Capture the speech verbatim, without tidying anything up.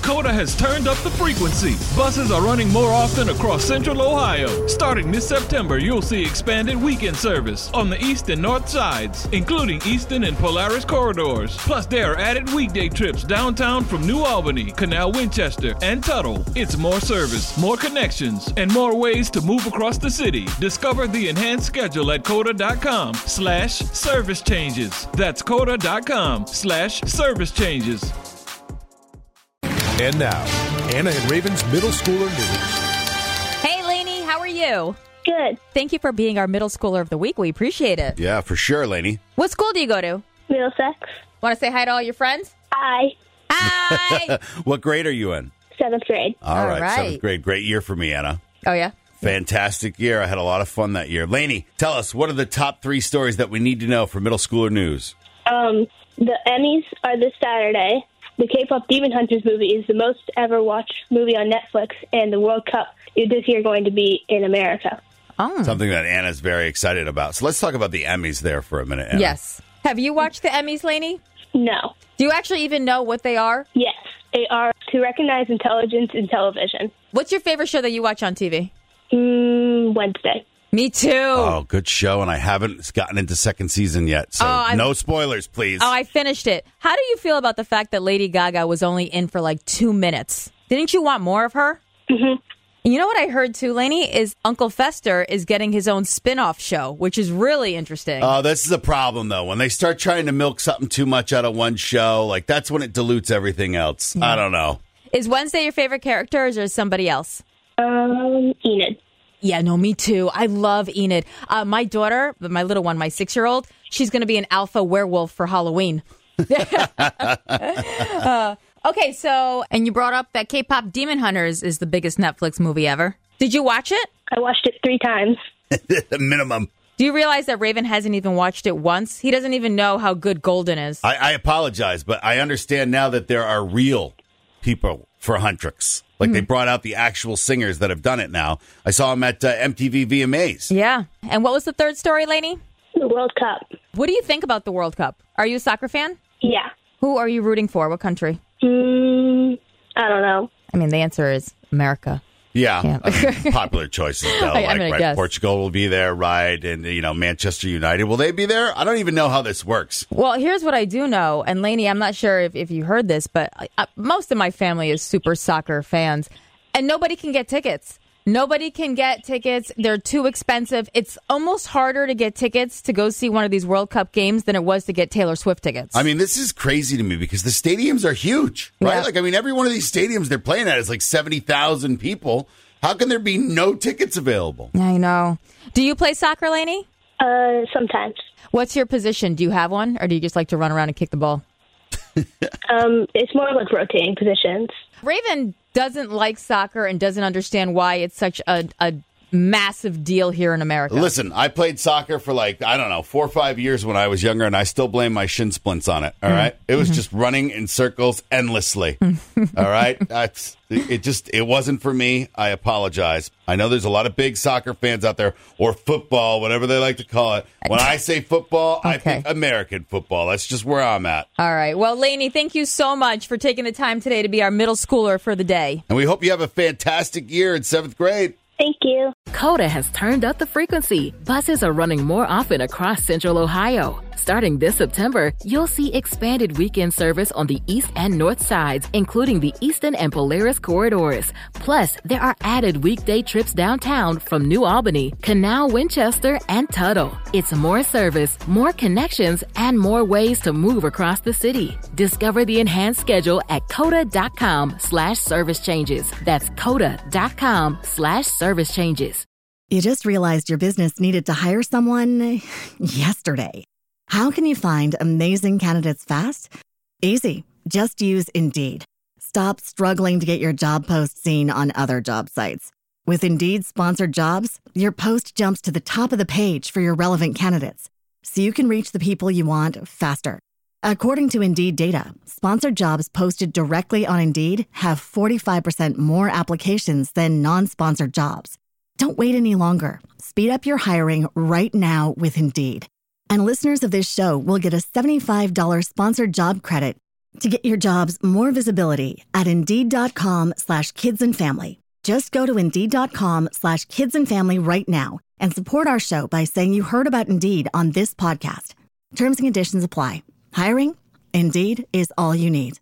Coda has turned up the frequency. Buses are running more often across Central Ohio. Starting this September, you'll see expanded weekend service on the east and north sides, including Eastern and Polaris corridors. Plus, there are added weekday trips downtown from New Albany, Canal Winchester, and Tuttle. It's more service, more connections, and more ways to move across the city. Discover the enhanced schedule at coda.com slash service changes. That's coda.com slash service changes. And now, Anna and Raven's Middle Schooler News. Hey, Lainey, how are you? Good. Thank you for being our Middle Schooler of the Week. We appreciate it. Yeah, for sure, Lainey. What school do you go to? Middlesex. Want to say hi to all your friends? Hi. Hi! What grade are you in? Seventh grade. All, All right, right. seventh grade. Great year for me, Anna. Oh, yeah? Fantastic year. I had a lot of fun that year. Lainey, tell us, what are the top three stories that we need to know for middle schooler news? Um, the Emmys are this Saturday. The K-pop Demon Hunters movie is the most ever watched movie on Netflix, and the World Cup is this year going to be in America. Oh. Something that Anna's very excited about. So let's talk about the Emmys there for a minute, Anna. Yes. Have you watched the Emmys, Lainey? No. Do you actually even know what they are? Yes. They are to recognize intelligence in television. What's your favorite show that you watch on T V? Mm, Wednesday. Me too. Oh, good show, and I haven't gotten into second season yet, so Oh, no spoilers, please. Oh, I finished it. How do you feel about the fact that Lady Gaga was only in for like two minutes? Didn't you want more of her? Mm-hmm. You know what I heard too, Lainey, is Uncle Fester is getting his own spin-off show, which is really interesting. Oh, this is a problem, though. When they start trying to milk something too much out of one show, like that's when it dilutes everything else. Yeah. I don't know. Is Wednesday your favorite character, or is there somebody else? Um, Enid. Yeah, no, me too. I love Enid. Uh, my daughter, my little one, my six-year-old, she's going to be an alpha werewolf for Halloween. uh, okay, so, and you brought up that K-pop Demon Hunters is the biggest Netflix movie ever. Did you watch it? I watched it three times. Minimum. Do you realize that Raven hasn't even watched it once? He doesn't even know how good Golden is. I, I apologize, but I understand now that there are real people for Huntrix. Like mm. they brought out the actual singers that have done it now. I saw them at uh, M T V V M As. Yeah. And what was the third story, Lainey? The World Cup. What do you think about the World Cup? Are you a soccer fan? Yeah. Who are you rooting for? What country? Mm, I don't know. I mean, the answer is America. Yeah, Yeah. I mean, popular choices though. I- I like, mean, I right, guess. Portugal will be there, right? And you know, Manchester United, will they be there? I don't even know how this works. Well, here's what I do know. And Lainey, I'm not sure if, if you heard this, but uh, most of my family is super soccer fans. And nobody can get tickets. Nobody can get tickets. They're too expensive. It's almost harder to get tickets to go see one of these World Cup games than it was to get Taylor Swift tickets. I mean, this is crazy to me because the stadiums are huge, right? Yeah. Like, I mean, every one of these stadiums they're playing at is like seventy thousand people. How can there be no tickets available? I know. Do you play soccer, Lainey? Uh, sometimes. What's your position? Do you have one, or do you just like to run around and kick the ball? Um, it's more like rotating positions. Raven doesn't like soccer and doesn't understand why it's such a, a massive deal here in America. Listen, I played soccer for like, I don't know, four or five years when I was younger, and I still blame my shin splints on it, all right? It was just running in circles endlessly, all right? That's it just, it wasn't for me. I apologize. I know there's a lot of big soccer fans out there, or football, whatever they like to call it. When I say football, I Okay. think American football. That's just where I'm at. All right. Well, Lainey, thank you so much for taking the time today to be our middle schooler for the day. And we hope you have a fantastic year in seventh grade. Thank you. Coda has turned up the frequency. Buses are running more often across Central Ohio. Starting this September, you'll see expanded weekend service on the east and north sides, including the Eastern and Polaris corridors. Plus, there are added weekday trips downtown from New Albany, Canal Winchester, and Tuttle. It's more service, more connections, and more ways to move across the city. Discover the enhanced schedule at coda.com slash service changes. That's coda.com slash service changes. You just realized your business needed to hire someone yesterday. How can you find amazing candidates fast? Easy. Just use Indeed. Stop struggling to get your job post seen on other job sites. With Indeed sponsored jobs, your post jumps to the top of the page for your relevant candidates, so you can reach the people you want faster. According to Indeed data, sponsored jobs posted directly on Indeed have forty-five percent more applications than non-sponsored jobs. Don't wait any longer. Speed up your hiring right now with Indeed. And listeners of this show will get a seventy-five dollars sponsored job credit To get your jobs more visibility at Indeed.com slash kids and family. Just go to Indeed.com slash kids and family right now and support our show by saying you heard about Indeed on this podcast. Terms and conditions apply. Hiring? Indeed is all you need.